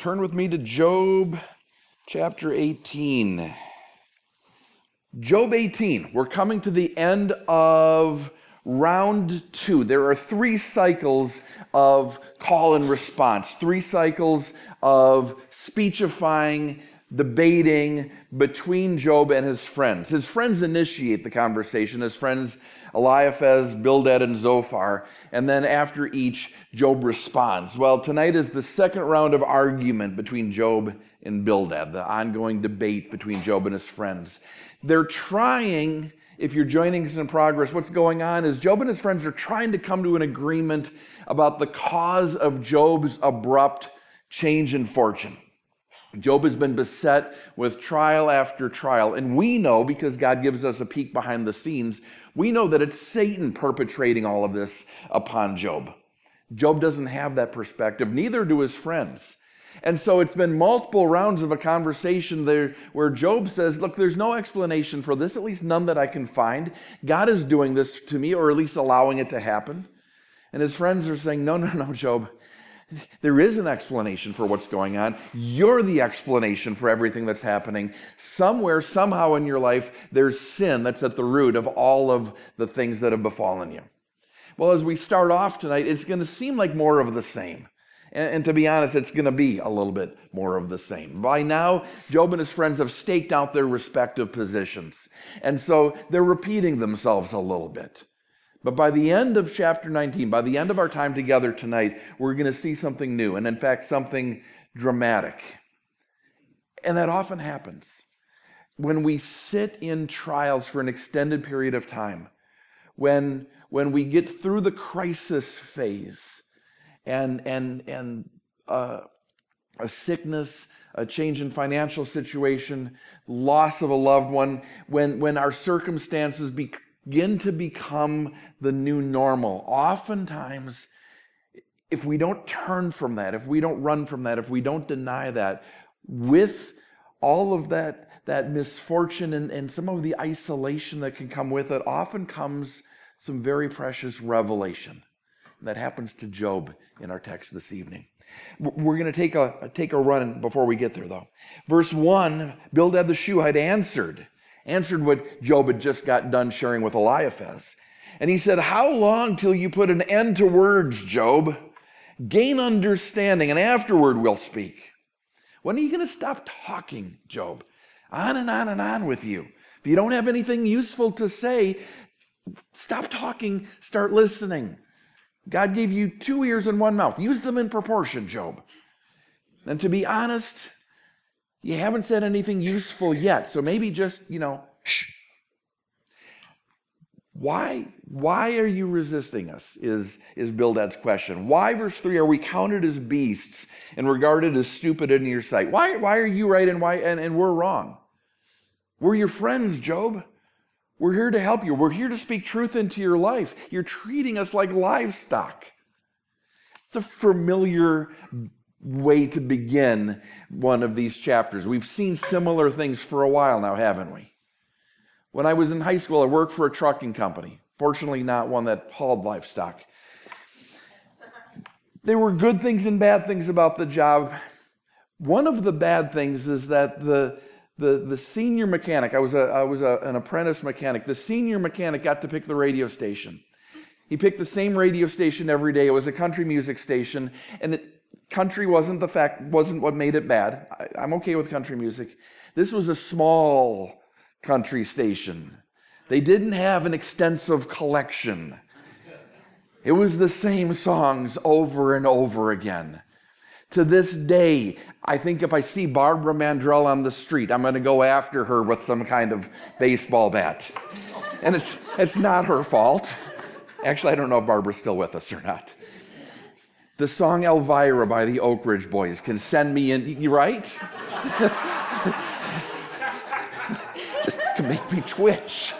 Turn with me to Job chapter 18. Job 18. We're coming to the end of round 2. There are 3 cycles of call and response, 3 cycles of speechifying, debating between Job and his friends. His friends initiate the conversation, his friends Eliphaz, Bildad, and Zophar, and then after each, Job responds. Well, tonight is the second round of argument between Job and Bildad, the ongoing debate between Job and his friends. They're trying, if you're joining us in progress, what's going on is Job and his friends are trying to come to an agreement about the cause of Job's abrupt change in fortune. Job has been beset with trial after trial, and we know, because God gives us a peek behind the scenes, we know that it's Satan perpetrating all of this upon Job. Job doesn't have that perspective, neither do his friends. And so it's been multiple rounds of a conversation there where Job says, look, there's no explanation for this, at least none that I can find. God is doing this to me, or at least allowing it to happen. And his friends are saying, no, Job. There is an explanation for what's going on. You're the explanation for everything that's happening. Somewhere, somehow in your life, there's sin that's at the root of all of the things that have befallen you. Well, as we start off tonight, it's going to seem like more of the same. And to be honest, it's going to be a little bit more of the same. By now, Job and his friends have staked out their respective positions. And so they're repeating themselves a little bit. But by the end of chapter 19, by the end of our time together tonight, we're going to see something new, and in fact, something dramatic. And that often happens when we sit in trials for an extended period of time, when we get through the crisis phase and a sickness, a change in financial situation, loss of a loved one, when our circumstances begin to become the new normal. Oftentimes, if we don't turn from that, if we don't run from that, if we don't deny that, with all of that misfortune and some of the isolation that can come with it, often comes some very precious revelation. And that happens to Job in our text this evening. We're going to take a run before we get there, though. Verse 1, Bildad the Shuhite answered what Job had just got done sharing with Eliphaz. And he said, how long till you put an end to words, Job? Gain understanding, and afterward we'll speak. When are you going to stop talking, Job? On and on and on with you. If you don't have anything useful to say, stop talking, start listening. God gave you 2 ears and 1 mouth. Use them in proportion, Job. And to be honest, you haven't said anything useful yet, so maybe just, shh. Why are you resisting us, is Bildad's question. Why, verse 3, are we counted as beasts and regarded as stupid in your sight? Why are you right and we're wrong? We're your friends, Job. We're here to help you. We're here to speak truth into your life. You're treating us like livestock. It's a familiar way to begin one of these chapters. We've seen similar things for a while now, haven't we? When I was in high school, I worked for a trucking company. Fortunately, not one that hauled livestock. There were good things and bad things about the job. One of the bad things is that the senior mechanic, I was an apprentice mechanic, the senior mechanic got to pick the radio station. He picked the same radio station every day. It was a country music station, and country wasn't what made it bad. I'm okay with country music. This was a small country station. They didn't have an extensive collection. It was the same songs over and over again. To this day, I think if I see Barbara Mandrell on the street, I'm going to go after her with some kind of baseball bat. And it's not her fault. Actually, I don't know if Barbara's still with us or not. The song Elvira by the Oak Ridge Boys can send me in, right? Just can make me twitch.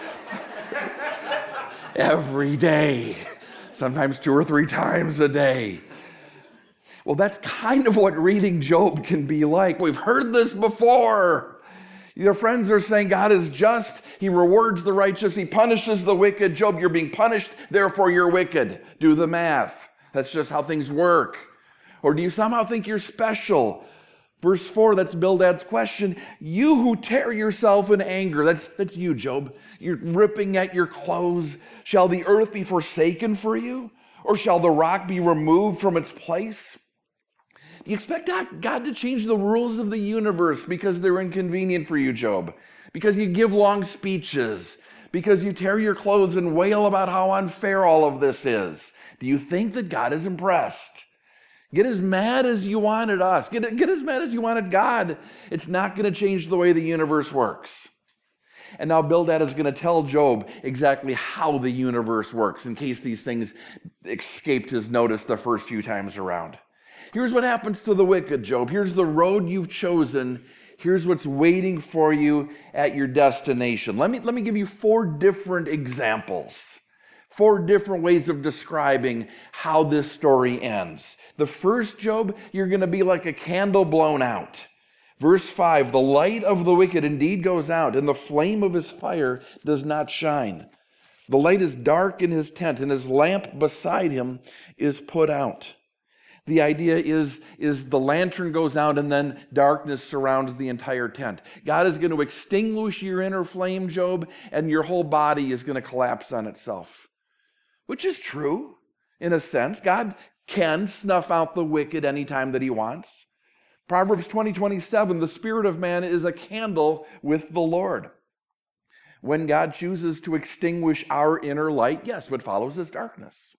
Every day. Sometimes 2 or 3 times a day. Well, that's kind of what reading Job can be like. We've heard this before. Your friends are saying God is just. He rewards the righteous. He punishes the wicked. Job, you're being punished, therefore you're wicked. Do the math. That's just how things work. Or do you somehow think you're special? Verse 4, that's Bildad's question. You who tear yourself in anger, that's you, Job. You're ripping at your clothes. Shall the earth be forsaken for you? Or shall the rock be removed from its place? Do you expect God to change the rules of the universe because they're inconvenient for you, Job? Because you give long speeches? Because you tear your clothes and wail about how unfair all of this is? Do you think that God is impressed? Get as mad as you wanted us. Get as mad as you wanted God. It's not going to change the way the universe works. And now Bildad is going to tell Job exactly how the universe works in case these things escaped his notice the first few times around. Here's what happens to the wicked, Job. Here's the road you've chosen. Here's what's waiting for you at your destination. Let me give you 4 different examples. 4 different ways of describing how this story ends. The first, Job, you're going to be like a candle blown out. Verse 5, the light of the wicked indeed goes out, and the flame of his fire does not shine. The light is dark in his tent, and his lamp beside him is put out. The idea is the lantern goes out and then darkness surrounds the entire tent. God is going to extinguish your inner flame, Job, and your whole body is going to collapse on itself. Which is true, in a sense. God can snuff out the wicked anytime that he wants. Proverbs 20:27, the spirit of man is a candle with the Lord. When God chooses to extinguish our inner light, yes, what follows is darkness.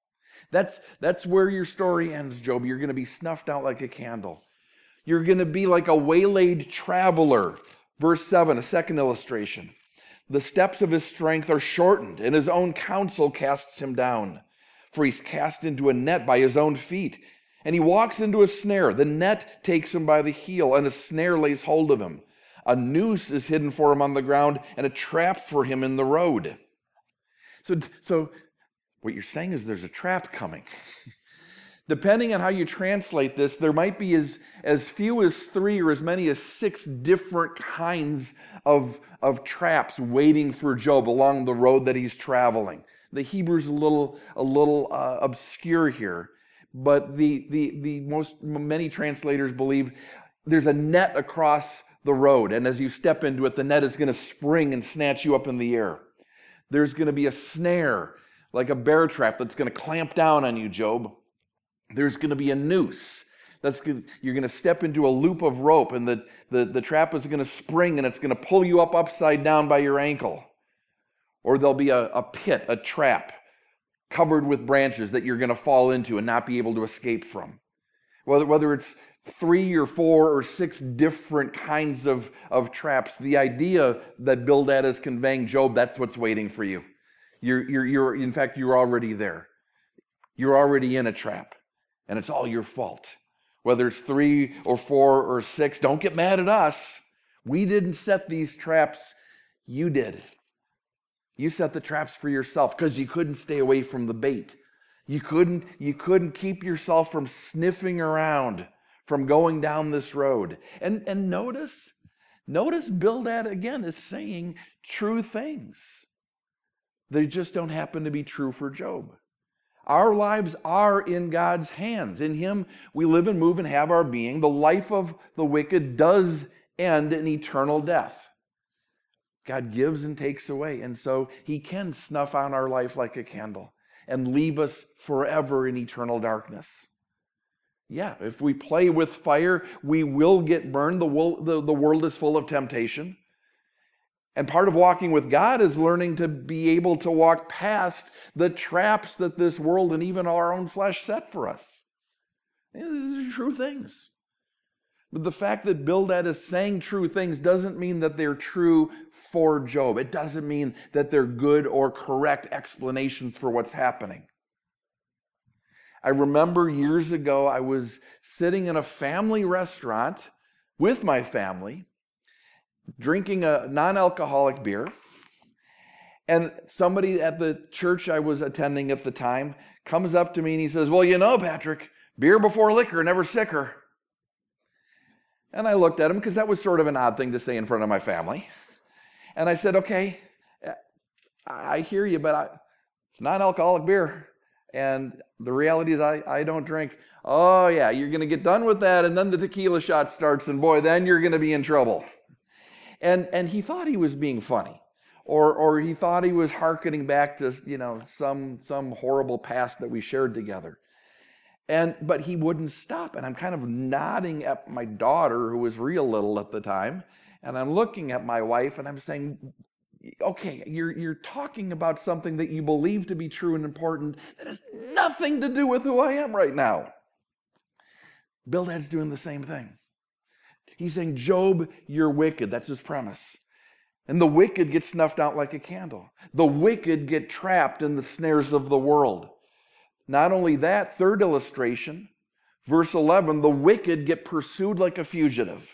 That's where your story ends, Job. You're going to be snuffed out like a candle. You're going to be like a waylaid traveler. Verse 7, a second illustration. The steps of his strength are shortened, and his own counsel casts him down. For he's cast into a net by his own feet, and he walks into a snare. The net takes him by the heel, and a snare lays hold of him. A noose is hidden for him on the ground, and a trap for him in the road. So what you're saying is there's a trap coming. Depending on how you translate this, there might be as few as 3 or as many as 6 different kinds of traps waiting for Job along the road that he's traveling. The Hebrew's a little obscure here, but many translators believe there's a net across the road, and as you step into it, the net is going to spring and snatch you up in the air. There's going to be a snare, like a bear trap, that's going to clamp down on you, Job. There's going to be a noose. You're going to step into a loop of rope, and the trap is going to spring, and it's going to pull you up upside down by your ankle. Or there'll be a pit, a trap, covered with branches that you're going to fall into and not be able to escape from. Whether it's 3 or 4 or 6 different kinds of traps, the idea that Bildad is conveying, Job, that's what's waiting for you. In fact, you're already there. You're already in a trap. And it's all your fault. Whether it's 3 or 4 or 6, don't get mad at us. We didn't set these traps. You did. You set the traps for yourself because you couldn't stay away from the bait. You couldn't keep yourself from sniffing around, from going down this road. And notice Bildad again is saying true things. They just don't happen to be true for Job. Our lives are in God's hands. In him we live and move and have our being. The life of the wicked does end in eternal death. God gives and takes away, and so he can snuff out our life like a candle and leave us forever in eternal darkness. Yeah, if we play with fire, we will get burned. The world is full of temptation. And part of walking with God is learning to be able to walk past the traps that this world and even our own flesh set for us. These are true things. But the fact that Bildad is saying true things doesn't mean that they're true for Job. It doesn't mean that they're good or correct explanations for what's happening. I remember years ago, I was sitting in a family restaurant with my family, drinking a non-alcoholic beer, and somebody at the church I was attending at the time comes up to me and he says, "Well, you know, Patrick, beer before liquor, never sicker." And I looked at him because that was sort of an odd thing to say in front of my family. And I said, "Okay, I hear you, but it's non-alcoholic beer." And the reality is I don't drink. Oh yeah, you're going to get done with that, and then the tequila shot starts, and boy, then you're going to be in trouble. And he thought he was being funny. Or he thought he was hearkening back to, some horrible past that we shared together. But he wouldn't stop. And I'm kind of nodding at my daughter, who was real little at the time, and I'm looking at my wife and I'm saying, okay, you're talking about something that you believe to be true and important that has nothing to do with who I am right now. Bildad's doing the same thing. He's saying, Job, you're wicked. That's his premise. And the wicked get snuffed out like a candle. The wicked get trapped in the snares of the world. Not only that, third illustration, verse 11, the wicked get pursued like a fugitive.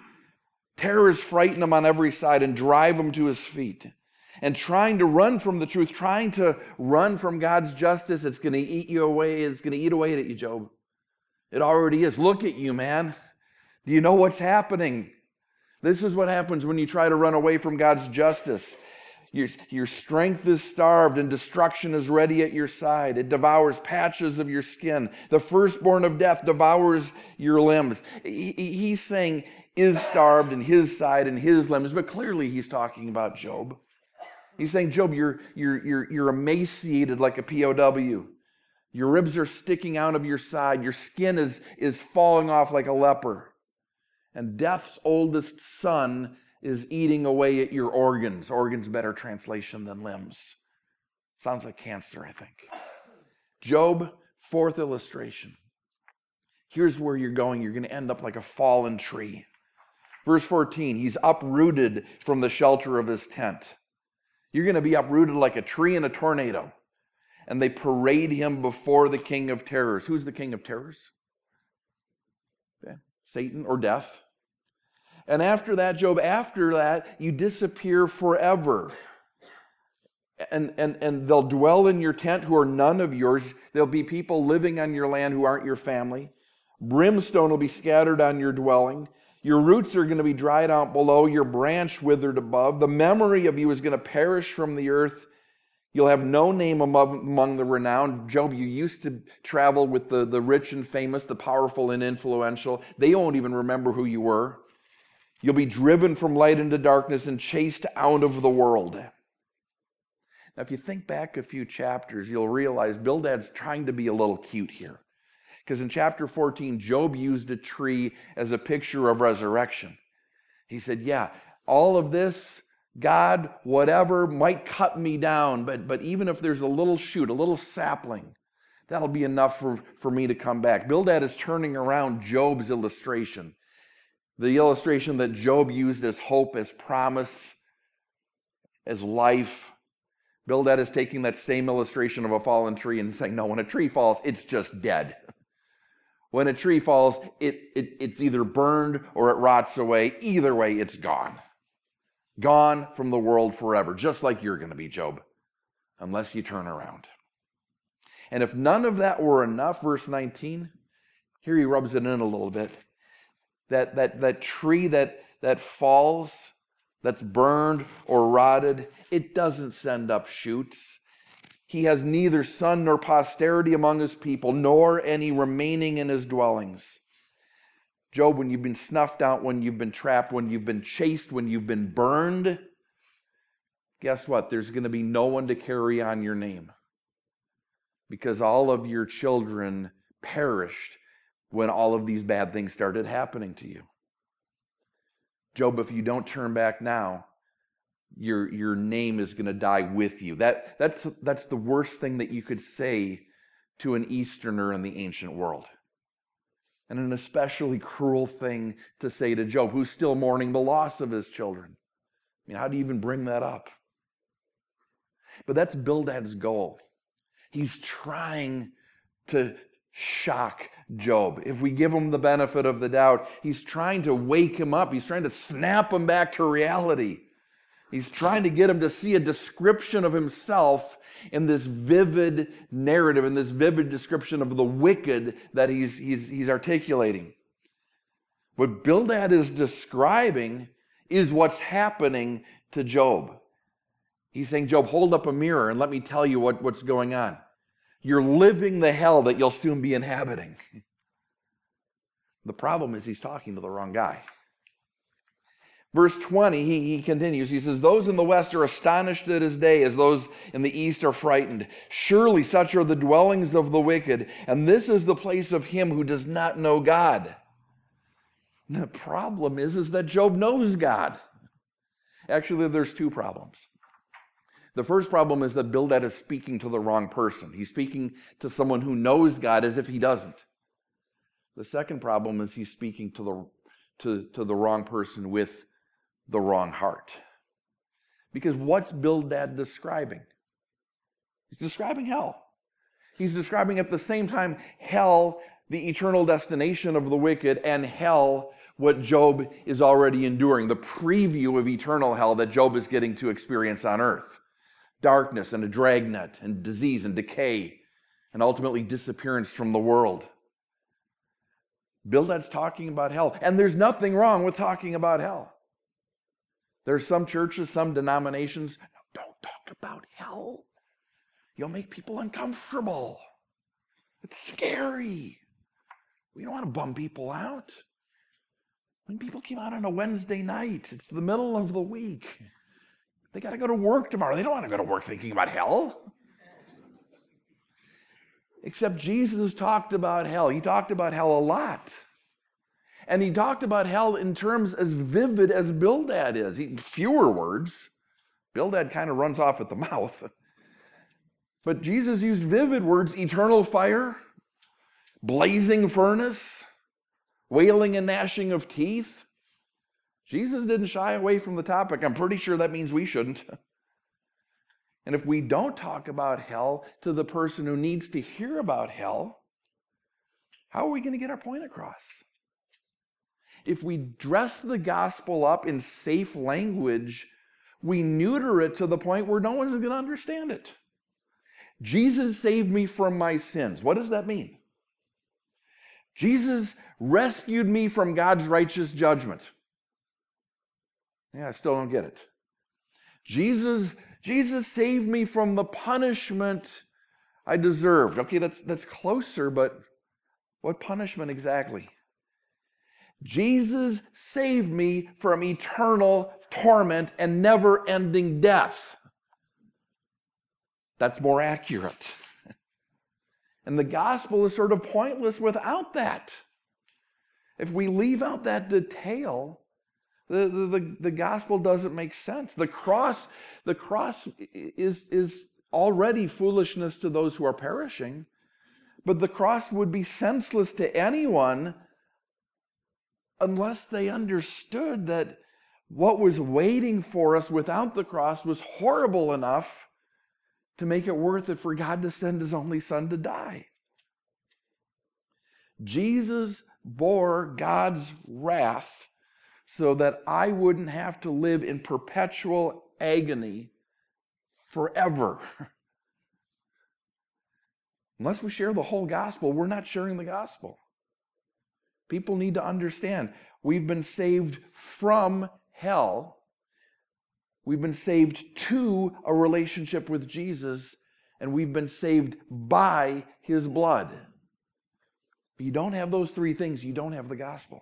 Terrors frighten him on every side and drive him to his feet. And trying to run from the truth, trying to run from God's justice, it's going to eat you away. It's going to eat away at you, Job. It already is. Look at you, man. Do you know what's happening? This is what happens when you try to run away from God's justice. Your strength is starved and destruction is ready at your side. It devours patches of your skin. The firstborn of death devours your limbs. He's saying is starved in his side and his limbs, but clearly he's talking about Job. He's saying, Job, you're emaciated like a POW. Your ribs are sticking out of your side. Your skin is falling off like a leper. And death's oldest son is eating away at your organs. Organs, better translation than limbs. Sounds like cancer, I think. Job, fourth illustration. Here's where you're going. You're going to end up like a fallen tree. Verse 14, he's uprooted from the shelter of his tent. You're going to be uprooted like a tree in a tornado. And they parade him before the king of terrors. Who's the king of terrors? Okay. Satan or death. And after that, Job, you disappear forever. And they'll dwell in your tent who are none of yours. There'll be people living on your land who aren't your family. Brimstone will be scattered on your dwelling. Your roots are going to be dried out below, your branch withered above. The memory of you is going to perish from the earth. You'll have no name among the renowned. Job, you used to travel with the rich and famous, the powerful and influential. They won't even remember who you were. You'll be driven from light into darkness and chased out of the world. Now, if you think back a few chapters, you'll realize Bildad's trying to be a little cute here. Because in chapter 14, Job used a tree as a picture of resurrection. He said, yeah, all of this, God, whatever, might cut me down, but even if there's a little shoot, a little sapling, that'll be enough for me to come back. Bildad is turning around Job's illustration. The illustration that Job used as hope, as promise, as life. Bildad is taking that same illustration of a fallen tree and saying, no, when a tree falls, it's just dead. When a tree falls, it's either burned or it rots away. Either way, it's gone. Gone from the world forever, just like you're going to be, Job, unless you turn around. And if none of that were enough, verse 19, here he rubs it in a little bit. That tree that falls, that's burned or rotted, it doesn't send up shoots. He has neither son nor posterity among his people, nor any remaining in his dwellings. Job, when you've been snuffed out, when you've been trapped, when you've been chased, when you've been burned, guess what? There's going to be no one to carry on your name. Because all of your children perished when all of these bad things started happening to you. Job, if you don't turn back now, your name is going to die with you. That's the worst thing that you could say to an Easterner in the ancient world. And an especially cruel thing to say to Job, who's still mourning the loss of his children. I mean, how do you even bring that up? But that's Bildad's goal. He's trying to shock Job. If we give him the benefit of the doubt, he's trying to wake him up. He's trying to snap him back to reality. He's trying to get him to see a description of himself in this vivid narrative, in this vivid description of the wicked that he's articulating. What Bildad is describing is what's happening to Job. He's saying, Job, hold up a mirror and let me tell you what's going on. You're living the hell that you'll soon be inhabiting. The problem is he's talking to the wrong guy. Verse 20, he continues. He says, those in the west are astonished at his day as those in the east are frightened. Surely such are the dwellings of the wicked, and this is the place of him who does not know God. The problem is that Job knows God. Actually, there's two problems. The first problem is that Bildad is speaking to the wrong person. He's speaking to someone who knows God as if he doesn't. The second problem is he's speaking to the wrong person with the wrong heart. Because what's Bildad describing? He's describing hell. He's describing at the same time hell, the eternal destination of the wicked, and hell, what Job is already enduring, the preview of eternal hell that Job is getting to experience on earth. Darkness and a dragnet and disease and decay and ultimately disappearance from the world. Bildad's talking about hell, and there's nothing wrong with talking about hell. There's some churches, some denominations, don't talk about hell. You'll make people uncomfortable. It's scary. We don't want to bum people out. When people came out on a Wednesday night, it's the middle of the week. They got to go to work tomorrow. They don't want to go to work thinking about hell. Except Jesus talked about hell. He talked about hell a lot. And he talked about hell in terms as vivid as Bildad is. Fewer words. Bildad kind of runs off at the mouth. But Jesus used vivid words: eternal fire, blazing furnace, wailing and gnashing of teeth. Jesus didn't shy away from the topic. I'm pretty sure that means we shouldn't. And if we don't talk about hell to the person who needs to hear about hell, how are we going to get our point across? If we dress the gospel up in safe language, we neuter it to the point where no one's going to understand it. Jesus saved me from my sins. What does that mean? Jesus rescued me from God's righteous judgment. Yeah, I still don't get it. Jesus saved me from the punishment I deserved. Okay, that's closer, but what punishment exactly? Jesus saved me from eternal torment and never-ending death. That's more accurate. And the gospel is sort of pointless without that. If we leave out that detail, the gospel doesn't make sense. The cross is already foolishness to those who are perishing, but the cross would be senseless to anyone unless they understood that what was waiting for us without the cross was horrible enough to make it worth it for God to send his only son to die. Jesus bore God's wrath so that I wouldn't have to live in perpetual agony forever. Unless we share the whole gospel, we're not sharing the gospel. People need to understand we've been saved from hell. We've been saved to a relationship with Jesus, and we've been saved by his blood. If you don't have those three things, you don't have the gospel.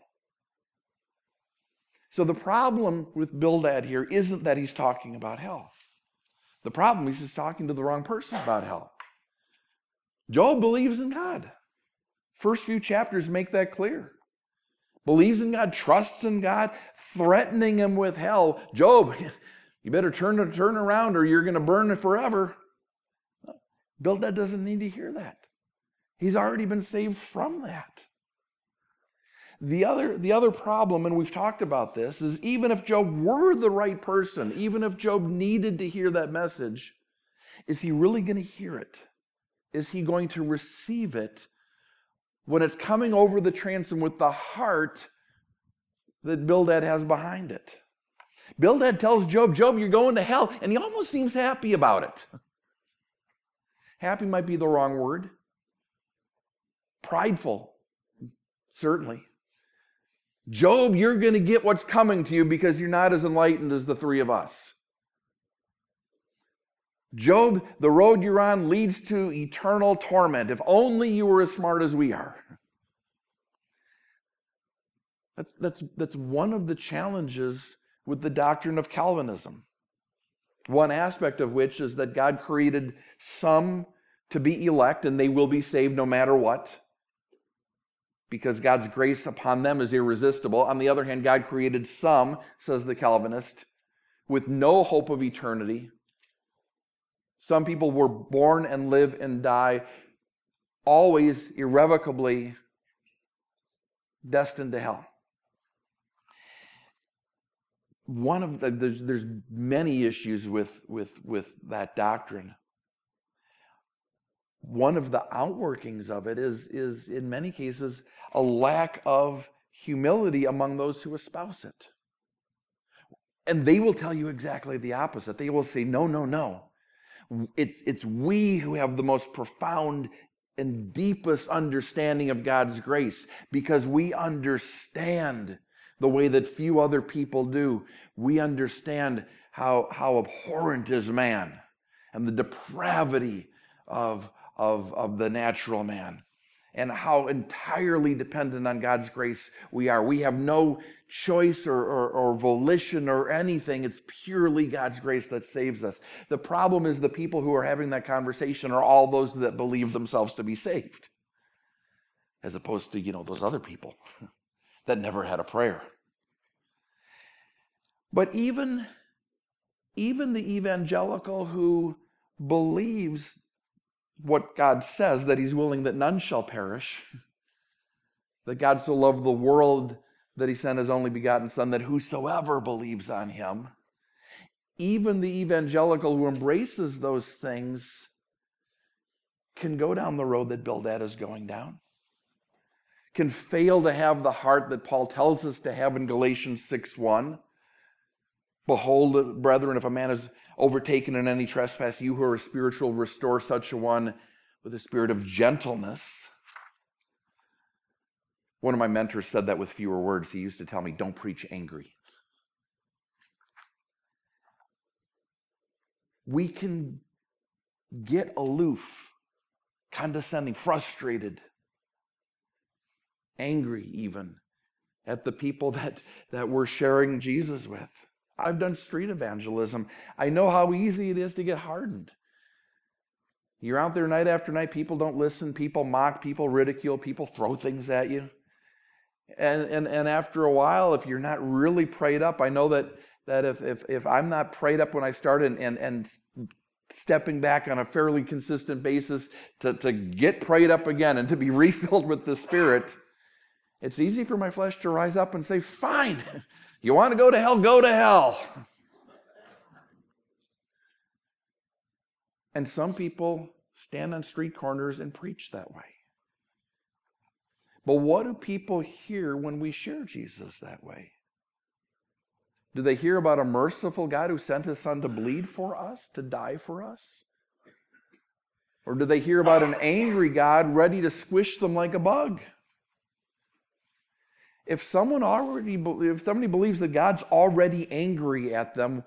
So the problem with Bildad here isn't that he's talking about hell. The problem is he's talking to the wrong person about hell. Job believes in God. First few chapters make that clear. Believes in God, trusts in God, threatening him with hell. Job, you better turn around or you're going to burn it forever. Bildad doesn't need to hear that. He's already been saved from that. The other problem, and we've talked about this, is even if Job were the right person, even if Job needed to hear that message, is he really going to hear it? Is he going to receive it when it's coming over the transom with the heart that Bildad has behind it? Bildad tells Job, Job, you're going to hell, and he almost seems happy about it. Happy might be the wrong word. Prideful, certainly. Job, you're going to get what's coming to you because you're not as enlightened as the three of us. Job, the road you're on leads to eternal torment. If only you were as smart as we are. That's one of the challenges with the doctrine of Calvinism. One aspect of which is that God created some to be elect and they will be saved no matter what, because God's grace upon them is irresistible. On the other hand, God created some, says the Calvinist, with no hope of eternity. Some people were born and live and die always irrevocably destined to hell. There's many issues with that doctrine. One of the outworkings of it is in many cases a lack of humility among those who espouse it. And they will tell you exactly the opposite. They will say, no. It's we who have the most profound and deepest understanding of God's grace, because we understand the way that few other people do. We understand how abhorrent is man and the depravity of the natural man, and how entirely dependent on God's grace we are. We have no choice or volition or anything. It's purely God's grace that saves us. The problem is the people who are having that conversation are all those that believe themselves to be saved, as opposed to, those other people that never had a prayer. But even the evangelical who believes what God says, that he's willing that none shall perish, that God so loved the world that he sent his only begotten Son, that whosoever believes on him, even the evangelical who embraces those things can go down the road that Bildad is going down, can fail to have the heart that Paul tells us to have in Galatians 6:1. Behold, brethren, if a man is overtaken in any trespass, you who are spiritual, restore such a one with a spirit of gentleness. One of my mentors said that with fewer words. He used to tell me, don't preach angry. We can get aloof, condescending, frustrated, angry even at the people that we're sharing Jesus with. I've done street evangelism. I know how easy it is to get hardened. You're out there night after night, people don't listen, people mock, people ridicule, people throw things at you. And after a while, if you're not really prayed up, I know that if I'm not prayed up when I start and stepping back on a fairly consistent basis to get prayed up again and to be refilled with the Spirit, it's easy for my flesh to rise up and say, fine, you want to go to hell, go to hell. And some people stand on street corners and preach that way. But what do people hear when we share Jesus that way? Do they hear about a merciful God who sent his Son to bleed for us, to die for us? Or do they hear about an angry God ready to squish them like a bug? If somebody believes that God's already angry at them,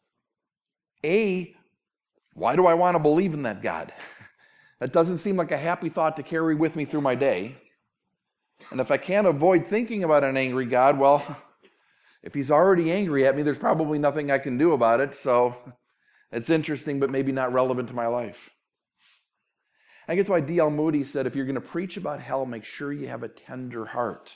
why do I want to believe in that God? That doesn't seem like a happy thought to carry with me through my day. And if I can't avoid thinking about an angry God, well, if he's already angry at me, there's probably nothing I can do about it. So it's interesting, but maybe not relevant to my life. I think it's why D.L. Moody said, if you're going to preach about hell, make sure you have a tender heart.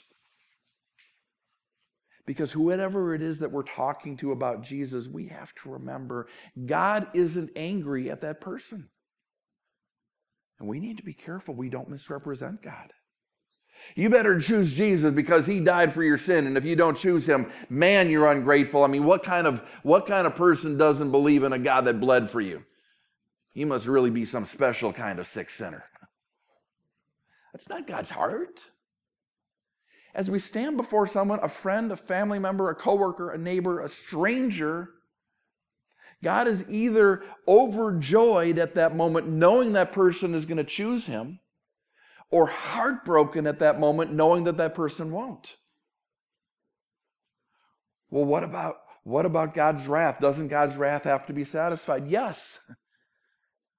Because whoever it is that we're talking to about Jesus, we have to remember God isn't angry at that person. And we need to be careful we don't misrepresent God. You better choose Jesus because he died for your sin, and if you don't choose him, man, you're ungrateful. I mean, what kind of person doesn't believe in a God that bled for you? You must really be some special kind of sick sinner. That's not God's heart. As we stand before someone, a friend, a family member, a coworker, a neighbor, a stranger, God is either overjoyed at that moment knowing that person is going to choose him, or heartbroken at that moment knowing that that person won't. Well, what about God's wrath? Doesn't God's wrath have to be satisfied? Yes.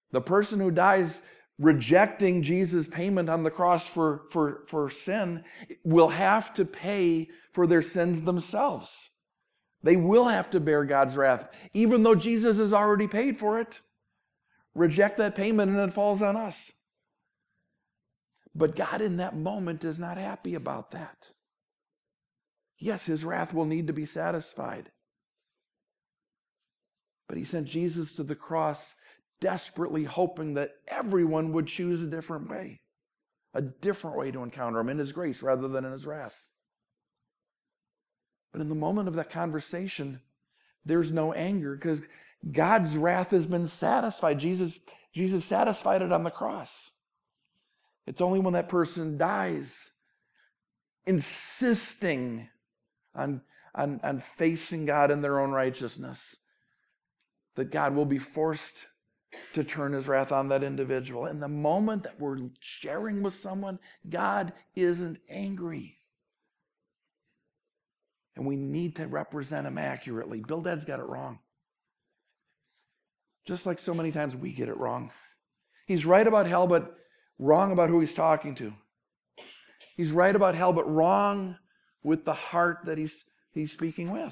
The person who dies rejecting Jesus' payment on the cross for sin will have to pay for their sins themselves. They will have to bear God's wrath, even though Jesus has already paid for it. Reject that payment and it falls on us. But God in that moment is not happy about that. Yes, his wrath will need to be satisfied. But he sent Jesus to the cross desperately hoping that everyone would choose a different way to encounter him in his grace rather than in his wrath. But in the moment of that conversation, there's no anger because God's wrath has been satisfied. Jesus satisfied it on the cross. It's only when that person dies, insisting on facing God in their own righteousness, that God will be forced to turn his wrath on that individual. In the moment that we're sharing with someone, God isn't angry. And we need to represent him accurately. Bildad's got it wrong. Just like so many times we get it wrong. He's right about hell, but wrong about who he's talking to. He's right about hell, but wrong with the heart that he's speaking with.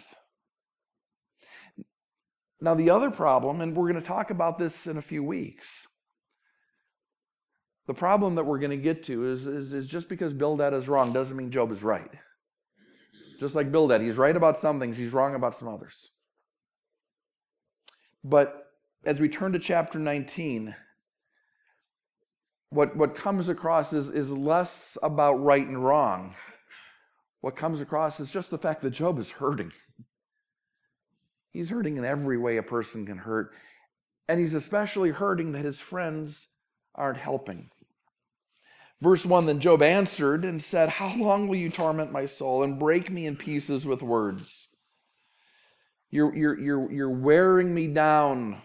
Now, the other problem, and we're going to talk about this in a few weeks, the problem that we're going to get to is just because Bildad is wrong doesn't mean Job is right. Just like Bildad, he's right about some things, he's wrong about some others. But as we turn to chapter 19, what comes across is less about right and wrong. What comes across is just the fact that Job is hurting. He's hurting in every way a person can hurt. And he's especially hurting that his friends aren't helping. Verse 1, then Job answered and said, how long will you torment my soul and break me in pieces with words? You're wearing me down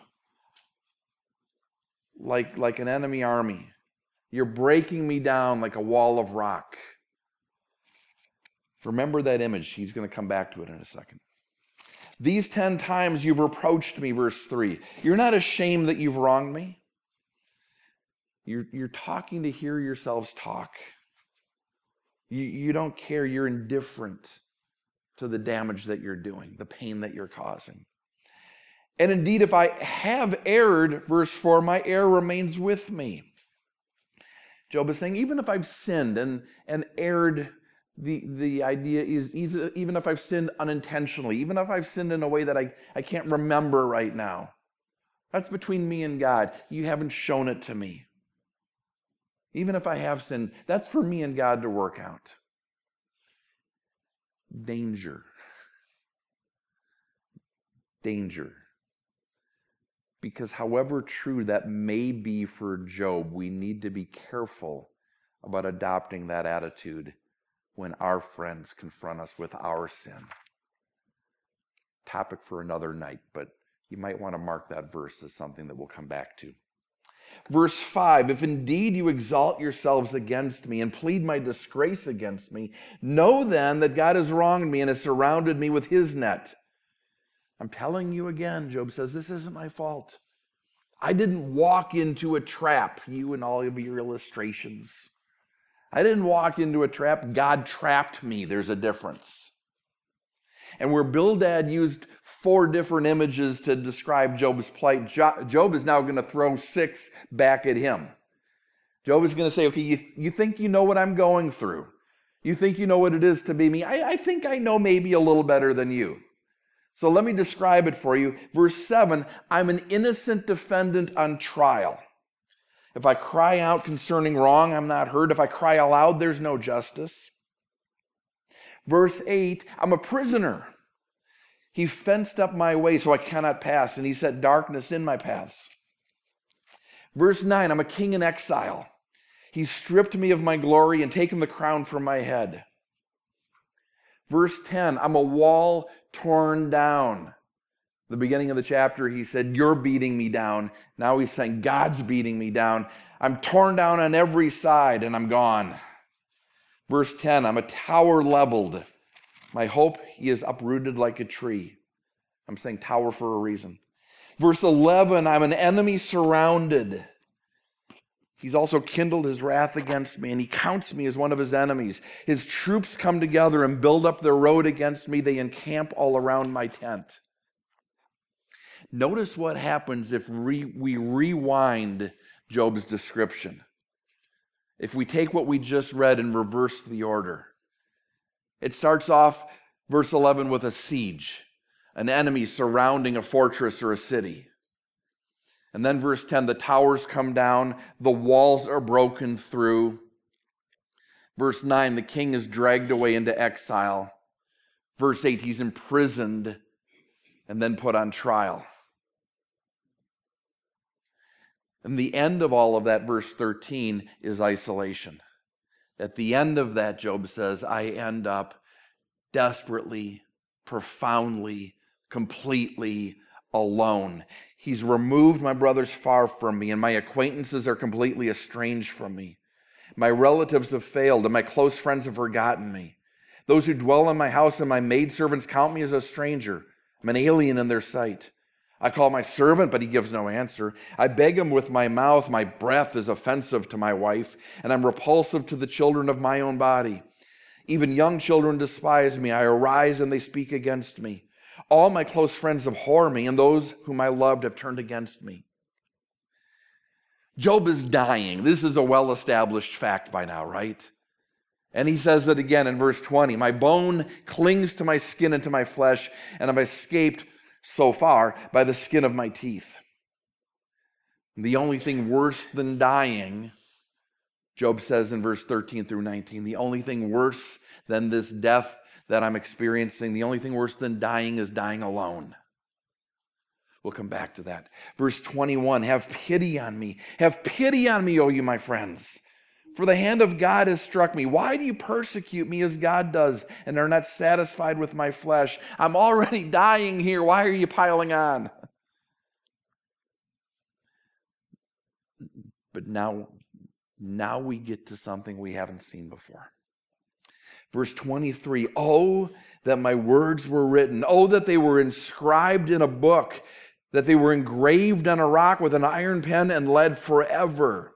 like an enemy army. You're breaking me down like a wall of rock. Remember that image. He's going to come back to it in a second. These 10 times you've reproached me, verse 3. You're not ashamed that you've wronged me. You're talking to hear yourselves talk. You don't care. You're indifferent to the damage that you're doing, the pain that you're causing. And indeed, if I have erred, verse 4, my error remains with me. Job is saying, even if I've sinned and erred, the idea is even if I've sinned unintentionally, even if I've sinned in a way that I can't remember right now, that's between me and God. You haven't shown it to me. Even if I have sinned, that's for me and God to work out. Danger. Because however true that may be for Job, we need to be careful about adopting that attitude when our friends confront us with our sin. Topic for another night, but you might want to mark that verse as something that we'll come back to. Verse 5, if indeed you exalt yourselves against me and plead my disgrace against me, know then that God has wronged me and has surrounded me with his net. I'm telling you again, Job says, this isn't my fault. I didn't walk into a trap, you and all of your illustrations. I didn't walk into a trap. God trapped me. There's a difference. And where Bildad used 4 different images to describe Job's plight, Job is now going to throw 6 back at him. Job is going to say, okay, you think you know what I'm going through. You think you know what it is to be me. I think I know maybe a little better than you. So let me describe it for you. Verse 7, I'm an innocent defendant on trial. If I cry out concerning wrong, I'm not heard. If I cry aloud, there's no justice. Verse 8, I'm a prisoner. He fenced up my way so I cannot pass, and he set darkness in my paths. Verse 9, I'm a king in exile. He stripped me of my glory and taken the crown from my head. Verse 10, I'm a wall torn down. The beginning of the chapter, he said, you're beating me down. Now he's saying, God's beating me down. I'm torn down on every side and I'm gone. Verse 10, I'm a tower leveled. My hope, he is uprooted like a tree. I'm saying tower for a reason. Verse 11, I'm an enemy surrounded. He's also kindled his wrath against me, and he counts me as one of his enemies. His troops come together and build up their road against me. They encamp all around my tent. Notice what happens if we rewind Job's description. If we take what we just read and reverse the order. It starts off, verse 11, with a siege, an enemy surrounding a fortress or a city. And then verse 10, the towers come down, the walls are broken through. Verse 9, the king is dragged away into exile. Verse 8, he's imprisoned and then put on trial. And the end of all of that, verse 13, is isolation. At the end of that, Job says, I end up desperately, profoundly, completely alone. He's removed my brothers far from me, and my acquaintances are completely estranged from me. My relatives have failed, and my close friends have forgotten me. Those who dwell in my house and my maidservants count me as a stranger. I'm an alien in their sight. I call my servant, but he gives no answer. I beg him with my mouth. My breath is offensive to my wife, and I'm repulsive to the children of my own body. Even young children despise me. I arise, and they speak against me. All my close friends abhor me, and those whom I loved have turned against me. Job is dying. This is a well-established fact by now, right? And he says it again in verse 20. My bone clings to my skin and to my flesh, and I've escaped so far by the skin of my teeth. The only thing worse than dying, Job says in verse 13 through 19, the only thing worse than this death that I'm experiencing, the only thing worse than dying is dying alone. We'll come back to that. Verse 21, have pity on me. Have pity on me, O you my friends. For the hand of God has struck me. Why do you persecute me as God does and are not satisfied with my flesh? I'm already dying here. Why are you piling on? But now we get to something we haven't seen before. Verse 23, oh, that my words were written. Oh, that they were inscribed in a book, that they were engraved on a rock with an iron pen and led forever.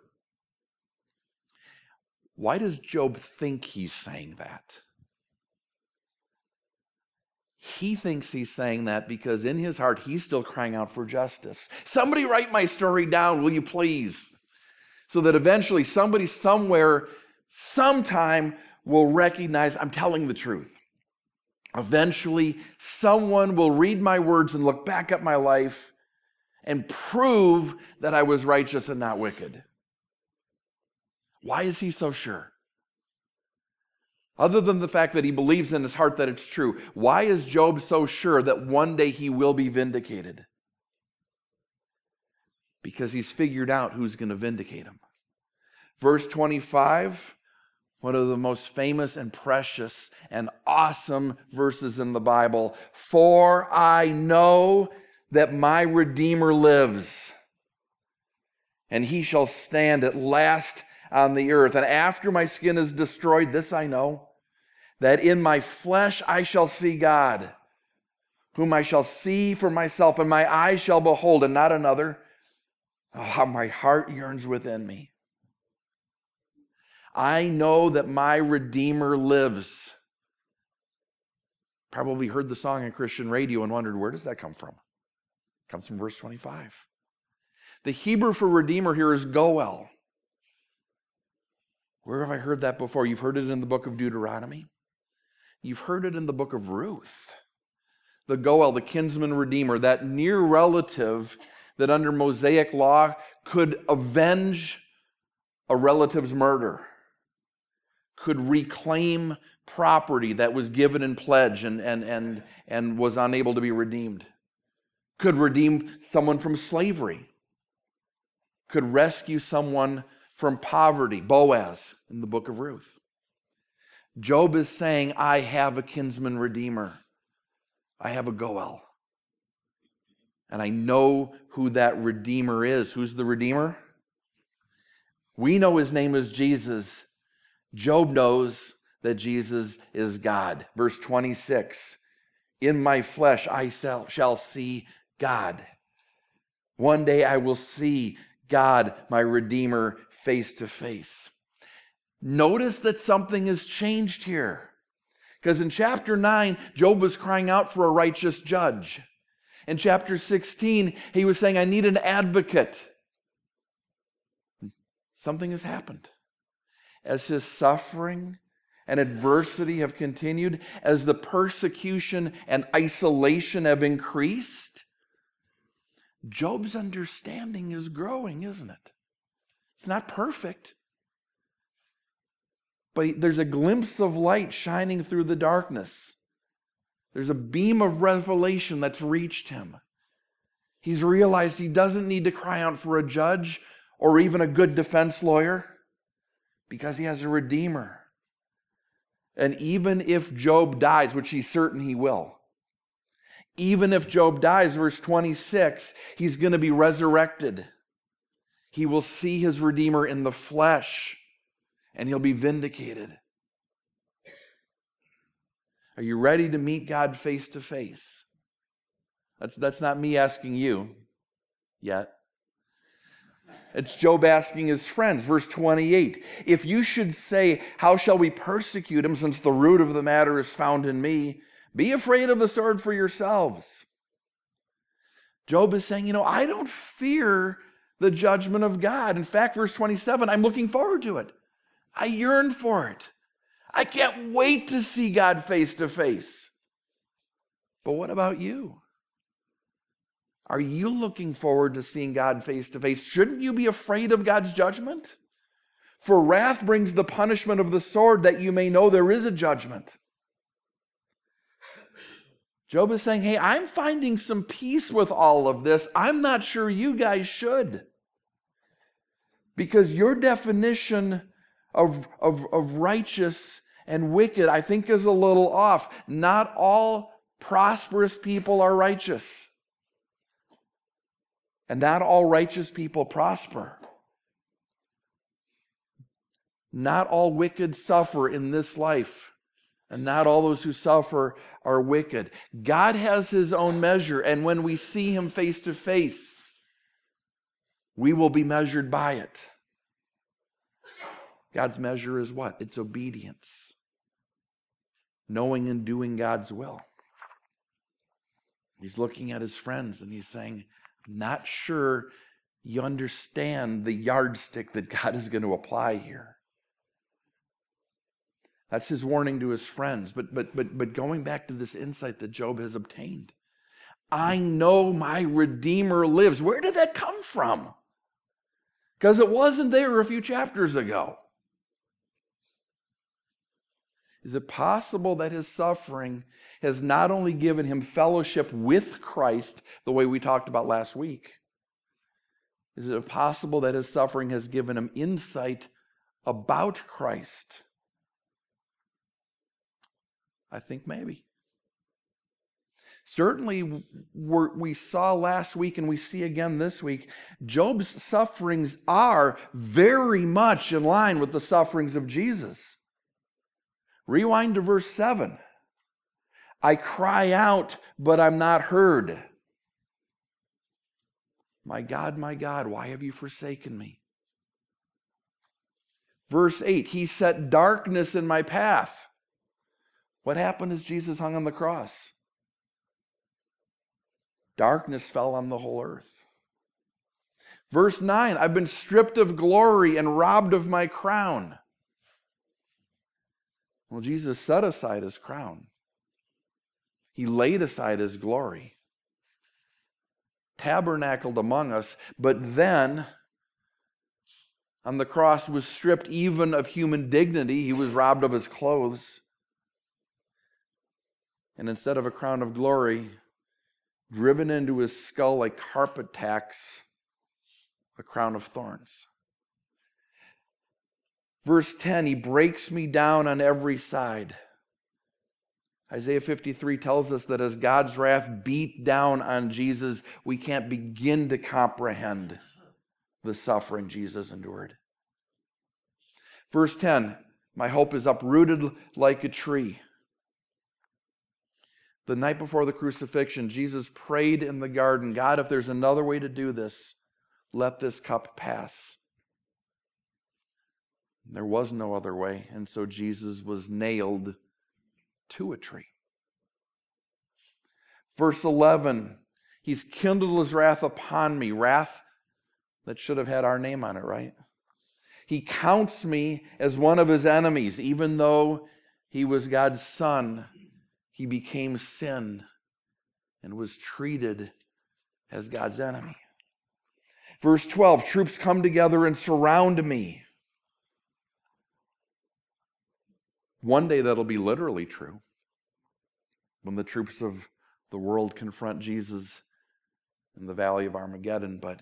Why does Job think he's saying that? He thinks he's saying that because in his heart, he's still crying out for justice. Somebody write my story down, will you please? So that eventually somebody somewhere, sometime will recognize I'm telling the truth. Eventually, someone will read my words and look back at my life and prove that I was righteous and not wicked. Why is he so sure? Other than the fact that he believes in his heart that it's true, why is Job so sure that one day he will be vindicated? Because he's figured out who's going to vindicate him. Verse 25, one of the most famous and precious and awesome verses in the Bible. For I know that my Redeemer lives, and he shall stand at last on the earth. And after my skin is destroyed, this I know, that in my flesh I shall see God, whom I shall see for myself, and my eyes shall behold, and not another. Oh, how my heart yearns within me. I know that my Redeemer lives. Probably heard the song on Christian radio and wondered, where does that come from? It comes from verse 25. The Hebrew for Redeemer here is Goel. Where have I heard that before? You've heard it in the book of Deuteronomy. You've heard it in the book of Ruth. The Goel, the kinsman redeemer, that near relative that under Mosaic law could avenge a relative's murder, could reclaim property that was given in pledge and was unable to be redeemed, could redeem someone from slavery, could rescue someone from poverty, Boaz in the book of Ruth. Job is saying, I have a kinsman redeemer. I have a Goel. And I know who that redeemer is. Who's the redeemer? We know his name is Jesus. Job knows that Jesus is God. Verse 26, in my flesh I shall see God. One day I will see God, my Redeemer, face to face. Notice that something has changed here. Because in chapter 9, Job was crying out for a righteous judge. In chapter 16, he was saying, I need an advocate. Something has happened. As his suffering and adversity have continued, as the persecution and isolation have increased, Job's understanding is growing, isn't it? It's not perfect, but there's a glimpse of light shining through the darkness. There's a beam of revelation that's reached him. He's realized he doesn't need to cry out for a judge or even a good defense lawyer because he has a Redeemer. And even if Job dies, which he's certain he will, even if Job dies, verse 26, he's going to be resurrected. He will see his Redeemer in the flesh, and he'll be vindicated. Are you ready to meet God face to face? That's not me asking you yet. It's Job asking his friends, verse 28. If you should say, how shall we persecute him, since the root of the matter is found in me? Be afraid of the sword for yourselves. Job is saying, I don't fear the judgment of God. In fact, verse 27, I'm looking forward to it. I yearn for it. I can't wait to see God face to face. But what about you? Are you looking forward to seeing God face to face? Shouldn't you be afraid of God's judgment? For wrath brings the punishment of the sword, that you may know there is a judgment. Job is saying, hey, I'm finding some peace with all of this. I'm not sure you guys should. Because your definition of righteous and wicked, I think, is a little off. Not all prosperous people are righteous. And not all righteous people prosper. Not all wicked suffer in this life. And not all those who suffer are wicked. God has his own measure. And when we see him face to face, we will be measured by it. God's measure is what? It's obedience. Knowing and doing God's will. He's looking at his friends and he's saying, not sure you understand the yardstick that God is going to apply here. That's his warning to his friends. But going back to this insight that Job has obtained. I know my Redeemer lives. Where did that come from? Because it wasn't there a few chapters ago. Is it possible that his suffering has not only given him fellowship with Christ, the way we talked about last week? Is it possible that his suffering has given him insight about Christ? I think maybe. Certainly, we saw last week and we see again this week, Job's sufferings are very much in line with the sufferings of Jesus. Rewind to verse 7. I cry out, but I'm not heard. My God, why have you forsaken me? Verse 8, he set darkness in my path. What happened as Jesus hung on the cross? Darkness fell on the whole earth. Verse 9, I've been stripped of glory and robbed of my crown. Well, Jesus set aside his crown. He laid aside his glory. Tabernacled among us, but then on the cross was stripped even of human dignity. He was robbed of his clothes. And instead of a crown of glory, driven into his skull like carpet tacks, a crown of thorns. Verse 10, he breaks me down on every side. Isaiah 53 tells us that as God's wrath beat down on Jesus, we can't begin to comprehend the suffering Jesus endured. Verse 10, my hope is uprooted like a tree. The night before the crucifixion, Jesus prayed in the garden, God, if there's another way to do this, let this cup pass. There was no other way, and so Jesus was nailed to a tree. Verse 11, he's kindled his wrath upon me, wrath that should have had our name on it, right? He counts me as one of his enemies. Even though he was God's son, he became sin and was treated as God's enemy. Verse 12, troops come together and surround me. One day that'll be literally true. When the troops of the world confront Jesus in the valley of Armageddon, but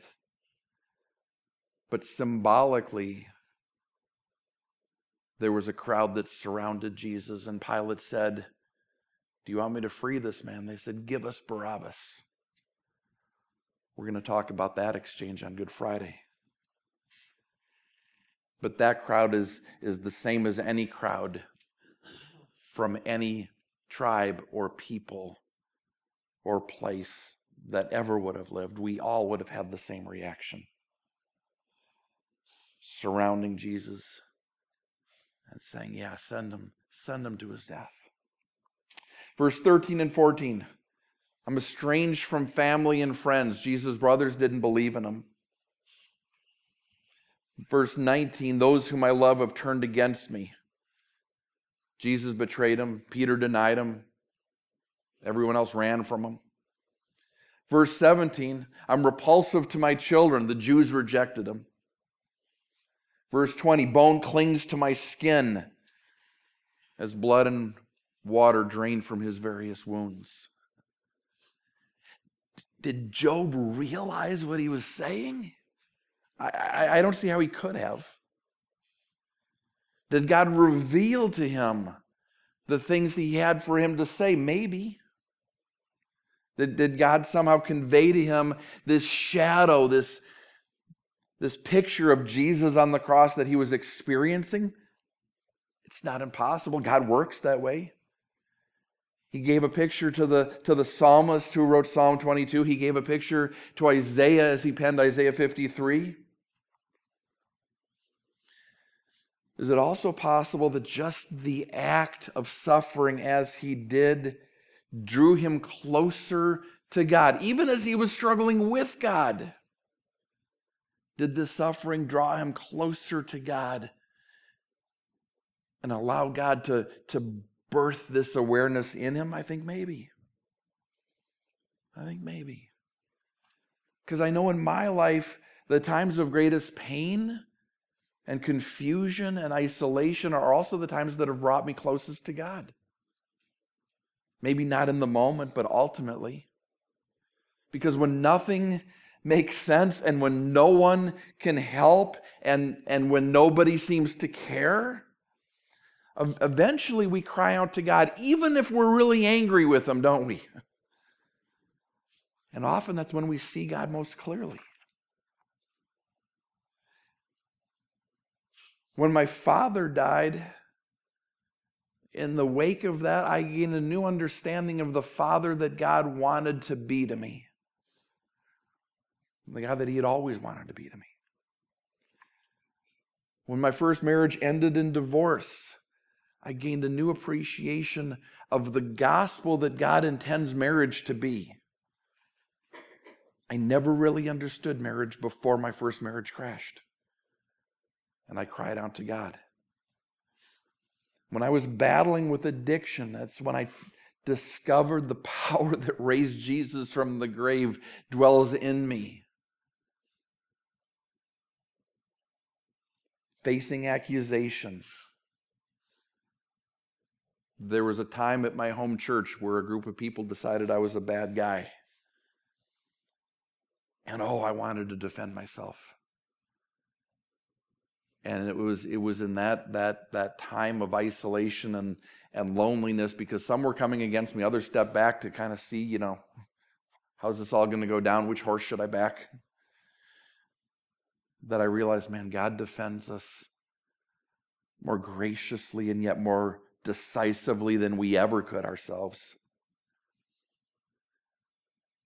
symbolically, there was a crowd that surrounded Jesus, and Pilate said, do you want me to free this man? They said, give us Barabbas. We're going to talk about that exchange on Good Friday. But that crowd is the same as any crowd from any tribe or people or place that ever would have lived. We all would have had the same reaction. Surrounding Jesus and saying, yeah, send him to his death. Verse 13 and 14, I'm estranged from family and friends. Jesus' brothers didn't believe in him. Verse 19, those whom I love have turned against me. Jesus betrayed him. Peter denied him. Everyone else ran from him. Verse 17, I'm repulsive to my children. The Jews rejected him. Verse 20, bone clings to my skin as blood and water drain from his various wounds. Did Job realize what he was saying? I don't see how he could have. Did God reveal to him the things he had for him to say? Maybe. Did God somehow convey to him this shadow, this picture of Jesus on the cross that he was experiencing? It's not impossible. God works that way. He gave a picture to the psalmist who wrote Psalm 22. He gave a picture to Isaiah as he penned Isaiah 53. Is it also possible that just the act of suffering as he did drew him closer to God, even as he was struggling with God? Did this suffering draw him closer to God and allow God to birth this awareness in him? I think maybe. Because I know in my life, the times of greatest pain and confusion and isolation are also the times that have brought me closest to God. Maybe not in the moment, but ultimately. Because when nothing makes sense and when no one can help and when nobody seems to care, eventually we cry out to God, even if we're really angry with him, don't we? And often that's when we see God most clearly. When my father died, in the wake of that, I gained a new understanding of the father that God wanted to be to me. The God that he had always wanted to be to me. When my first marriage ended in divorce, I gained a new appreciation of the gospel that God intends marriage to be. I never really understood marriage before my first marriage crashed. And I cried out to God. When I was battling with addiction, that's when I discovered the power that raised Jesus from the grave dwells in me. Facing accusation. There was a time at my home church where a group of people decided I was a bad guy. And I wanted to defend myself. And it was in that time of isolation and loneliness, because some were coming against me, others stepped back to kind of see, how's this all going to go down? Which horse should I back? That I realized, man, God defends us more graciously and yet more decisively than we ever could ourselves.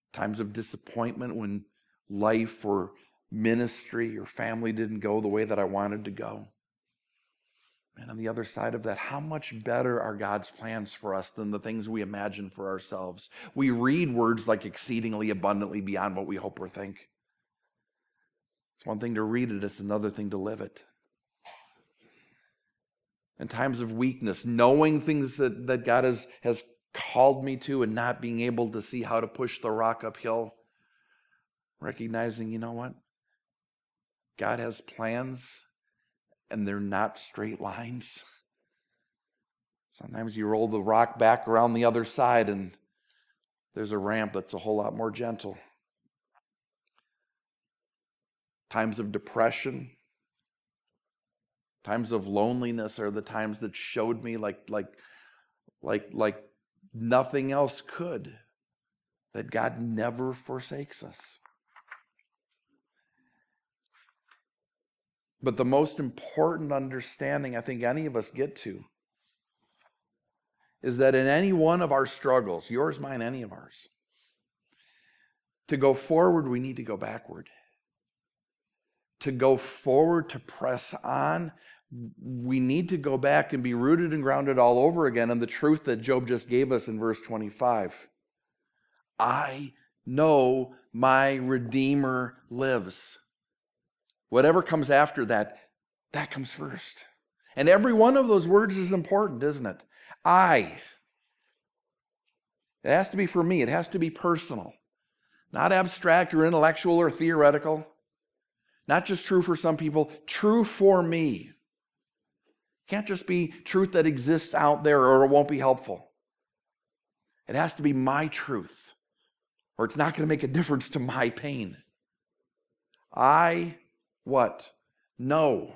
Times of disappointment when life or ministry or family didn't go the way that I wanted to go. And on the other side of that, how much better are God's plans for us than the things we imagine for ourselves? We read words like exceedingly abundantly beyond what we hope or think. It's one thing to read it, it's another thing to live it. In times of weakness, knowing things that God has called me to and not being able to see how to push the rock uphill, recognizing, you know what? God has plans and they're not straight lines. Sometimes you roll the rock back around the other side and there's a ramp that's a whole lot more gentle. Times of depression, times of loneliness are the times that showed me like nothing else could, that God never forsakes us. But the most important understanding I think any of us get to is that in any one of our struggles, yours, mine, any of ours, to go forward, we need to go backward. To go forward, to press on, we need to go back and be rooted and grounded all over again in the truth that Job just gave us in verse 25. I know my Redeemer lives. Whatever comes after that, that comes first. And every one of those words is important, isn't it? It has to be for me. It has to be personal. Not abstract or intellectual or theoretical. Not just true for some people, true for me. Can't just be truth that exists out there or it won't be helpful. It has to be my truth, or it's not going to make a difference to my pain. What? No.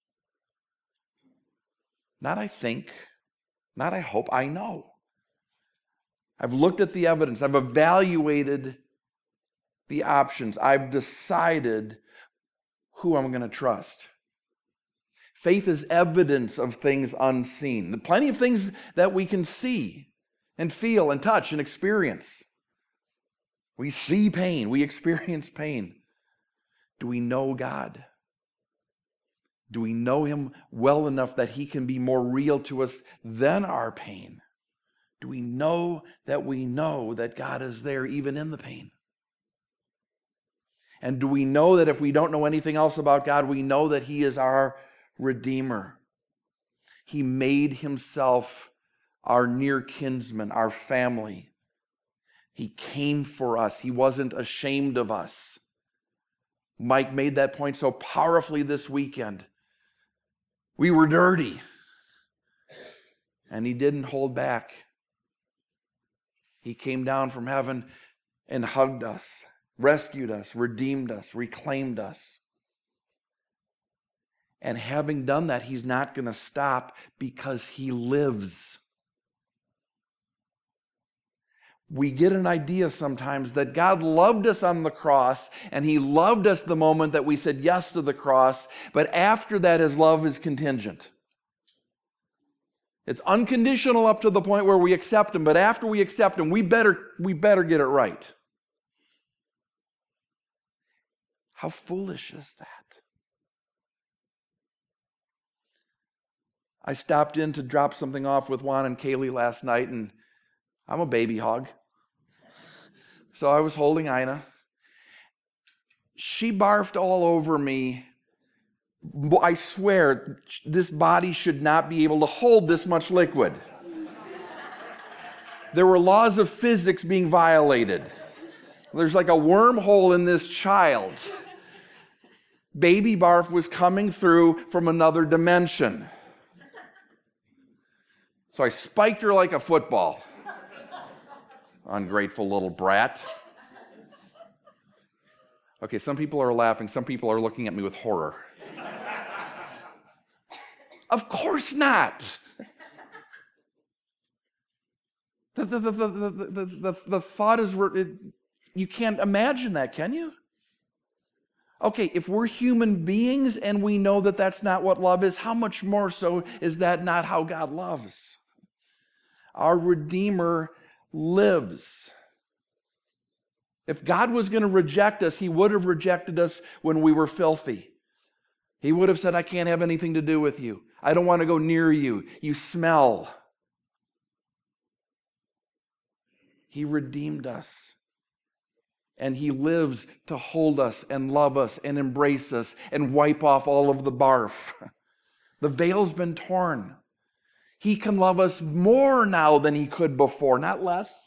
Not I think, not I hope, I know. I've looked at the evidence, I've evaluated the options, I've decided who I'm going to trust. Faith is evidence of things unseen. Plenty of things that we can see and feel and touch and experience. We see pain, we experience pain. Do we know God? Do we know Him well enough that He can be more real to us than our pain? Do we know that God is there even in the pain? And do we know that if we don't know anything else about God, we know that He is our Redeemer? He made Himself our near kinsman, our family. He came for us. He wasn't ashamed of us. Mike made that point so powerfully this weekend. We were dirty, and He didn't hold back. He came down from heaven and hugged us, rescued us, redeemed us, reclaimed us. And having done that, He's not going to stop because He lives. We get an idea sometimes that God loved us on the cross, and He loved us the moment that we said yes to the cross, but after that His love is contingent. It's unconditional up to the point where we accept Him, but after we accept Him, we better get it right. How foolish is that? I stopped in to drop something off with Juan and Kaylee last night, and I'm a baby hog. So I was holding Ina. She barfed all over me. I swear, this body should not be able to hold this much liquid. There were laws of physics being violated. There's like a wormhole in this child. Baby barf was coming through from another dimension. So I spiked her like a football. Ungrateful little brat. Okay, some people are laughing. Some people are looking at me with horror. Of course not. The thought is, you can't imagine that, can you? Okay, if we're human beings and we know that that's not what love is, how much more so is that not how God loves? Our Redeemer lives. If God was going to reject us, he would have rejected us when we were filthy. He would have said, I can't have anything to do with you. I don't want to go near you. You smell. He redeemed us. And he lives to hold us and love us and embrace us and wipe off all of the barf. The veil's been torn. He can love us more now than he could before, not less.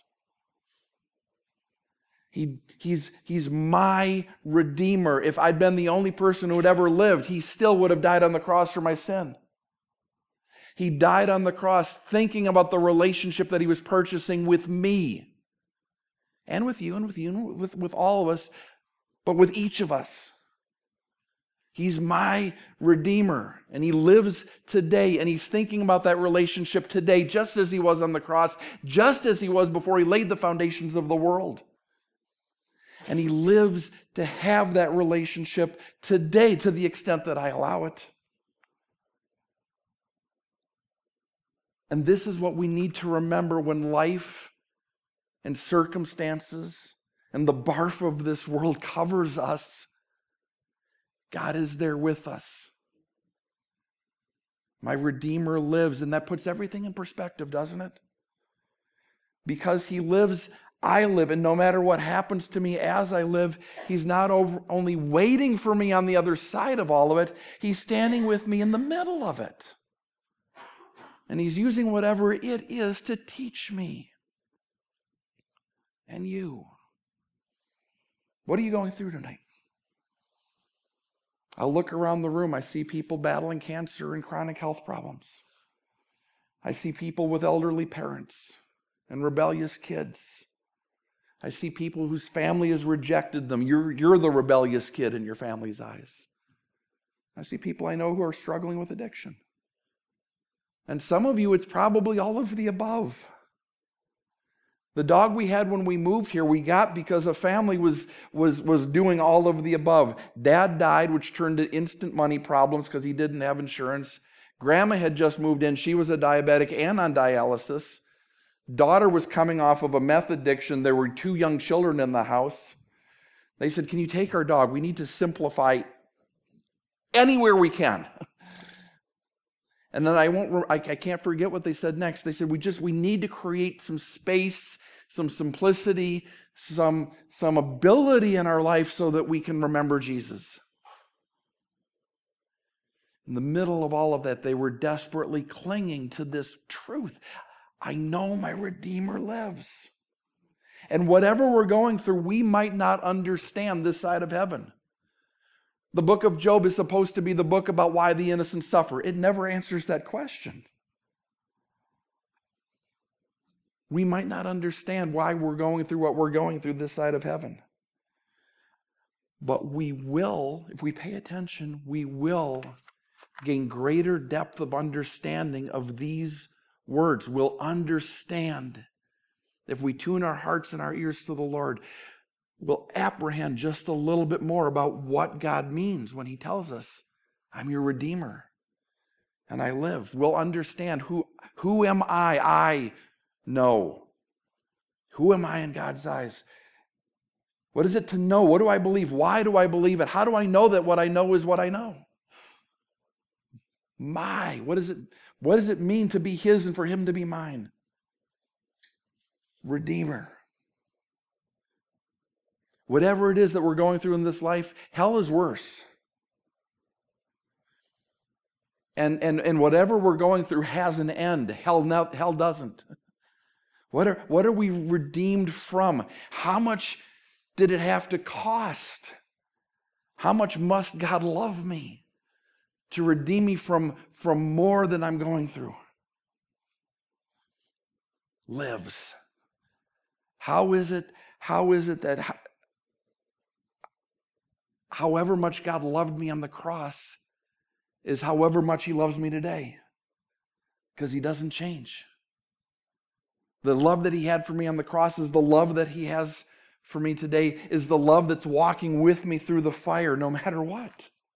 He's my Redeemer. If I'd been the only person who had ever lived, he still would have died on the cross for my sin. He died on the cross thinking about the relationship that he was purchasing with me. And with you, and with all of us, but with each of us. He's my Redeemer, and he lives today, and he's thinking about that relationship today, just as he was on the cross, just as he was before he laid the foundations of the world. And he lives to have that relationship today, to the extent that I allow it. And this is what we need to remember when life and circumstances and the barf of this world covers us. God is there with us. My Redeemer lives, and that puts everything in perspective, doesn't it? Because he lives, I live, and no matter what happens to me as I live, he's not only waiting for me on the other side of all of it, he's standing with me in the middle of it. And he's using whatever it is to teach me. And you. What are you going through tonight? I look around the room. I see people battling cancer and chronic health problems. I see people with elderly parents and rebellious kids. I see people whose family has rejected them. You're the rebellious kid in your family's eyes. I see people I know who are struggling with addiction. And some of you, it's probably all of the above. The dog we had when we moved here, we got because a family was doing all of the above. Dad died, which turned to instant money problems because he didn't have insurance. Grandma had just moved in. She was a diabetic and on dialysis. Daughter was coming off of a meth addiction. There were 2 young children in the house. They said, can you take our dog? We need to simplify anywhere we can. And then I can't forget what they said next. They said, we need to create some space, some simplicity, some ability in our life so that we can remember Jesus. In the middle of all of that, they were desperately clinging to this truth. I know my Redeemer lives. And whatever we're going through, we might not understand this side of heaven. The book of Job is supposed to be the book about why the innocent suffer. It never answers that question. We might not understand why we're going through what we're going through this side of heaven. But we will, if we pay attention, we will gain greater depth of understanding of these words. We'll understand if we tune our hearts and our ears to the Lord. We'll apprehend just a little bit more about what God means when he tells us, I'm your Redeemer and I live. We'll understand who am I? I know. Who am I in God's eyes? What is it to know? What do I believe? Why do I believe it? How do I know that what I know is what I know? What does it mean to be his and for him to be mine? Redeemer. Whatever it is that we're going through in this life, hell is worse. And whatever we're going through has an end. Hell doesn't. What are we redeemed from? How much did it have to cost? How much must God love me to redeem me from more than I'm going through? Lives. How is it that however much God loved me on the cross is however much he loves me today? Because he doesn't change. The love that he had for me on the cross is the love that he has for me today, is the love that's walking with me through the fire no matter what.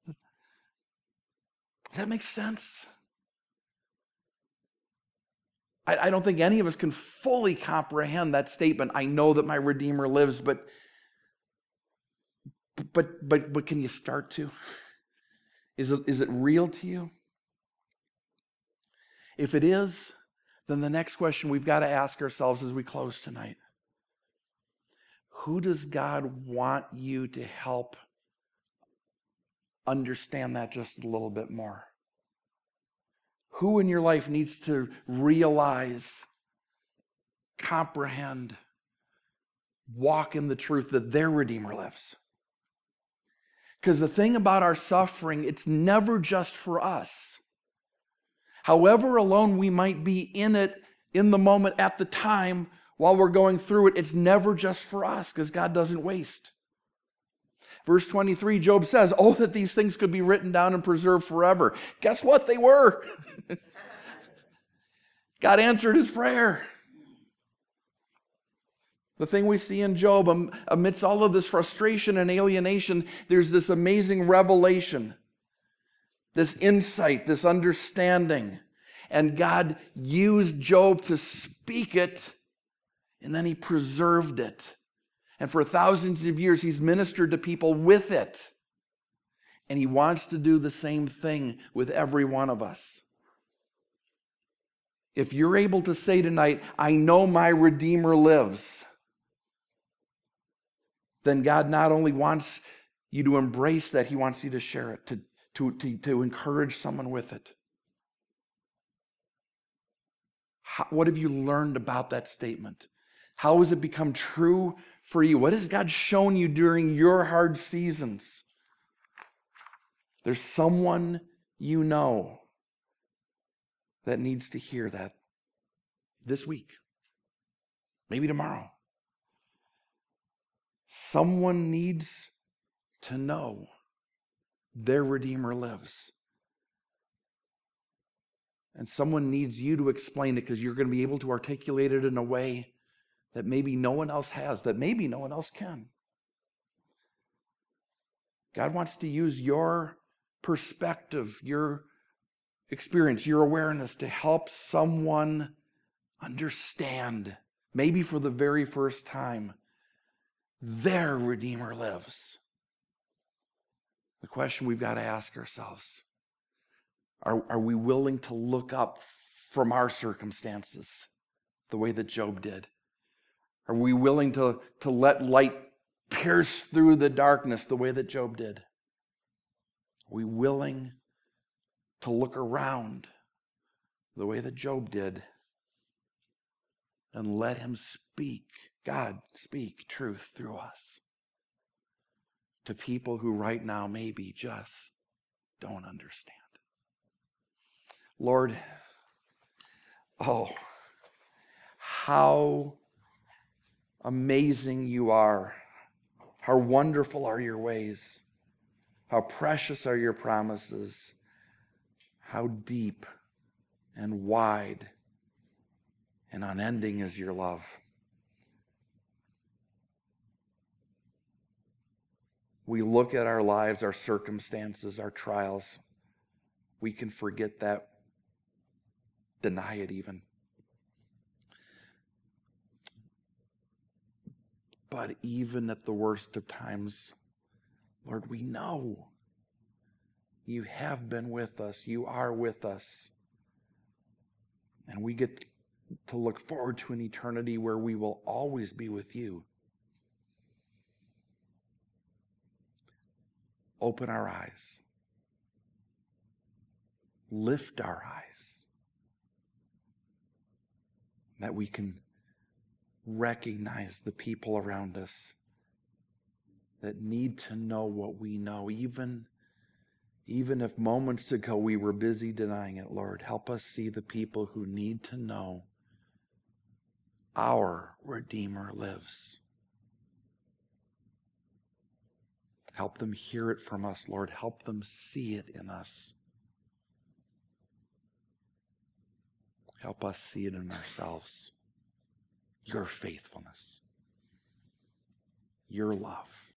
Does that make sense? I don't think any of us can fully comprehend that statement, I know that my Redeemer lives, but But can you start to? Is it real to you? If it is, then the next question we've got to ask ourselves as we close tonight: who does God want you to help understand that just a little bit more? Who in your life needs to realize, comprehend, walk in the truth that their Redeemer lives? Because the thing about our suffering, it's never just for us. However alone we might be in it, in the moment, at the time, while we're going through it, it's never just for us, because God doesn't waste. Verse 23, Job says, "Oh, that these things could be written down and preserved forever." Guess what? They were. God answered his prayer. The thing we see in Job, amidst all of this frustration and alienation, there's this amazing revelation, this insight, this understanding. And God used Job to speak it, and then he preserved it. And for thousands of years, he's ministered to people with it. And he wants to do the same thing with every one of us. If you're able to say tonight, "I know my Redeemer lives," then God not only wants you to embrace that, he wants you to share it, to encourage someone with it. What have you learned about that statement? How has it become true for you? What has God shown you during your hard seasons? There's someone you know that needs to hear that this week, maybe tomorrow. Someone needs to know their Redeemer lives. And someone needs you to explain it, because you're going to be able to articulate it in a way that maybe no one else has, that maybe no one else can. God wants to use your perspective, your experience, your awareness to help someone understand, maybe for the very first time, their Redeemer lives. The question we've got to ask ourselves: are we willing to look up from our circumstances the way that Job did? Are we willing to let light pierce through the darkness the way that Job did? Are we willing to look around the way that Job did and let him speak, God speak truth through us to people who right now maybe just don't understand? Lord, oh, how amazing you are. How wonderful are your ways. How precious are your promises. How deep and wide and unending is your love. We look at our lives, our circumstances, our trials. We can forget that, deny it even. But even at the worst of times, Lord, we know you have been with us. You are with us. And we get to look forward to an eternity where we will always be with you. Open our eyes. Lift our eyes. That we can recognize the people around us that need to know what we know, even if moments ago we were busy denying it. Lord, help us see the people who need to know our Redeemer lives. Help them hear it from us, Lord. Help them see it in us. Help us see it in ourselves. Your faithfulness, your love.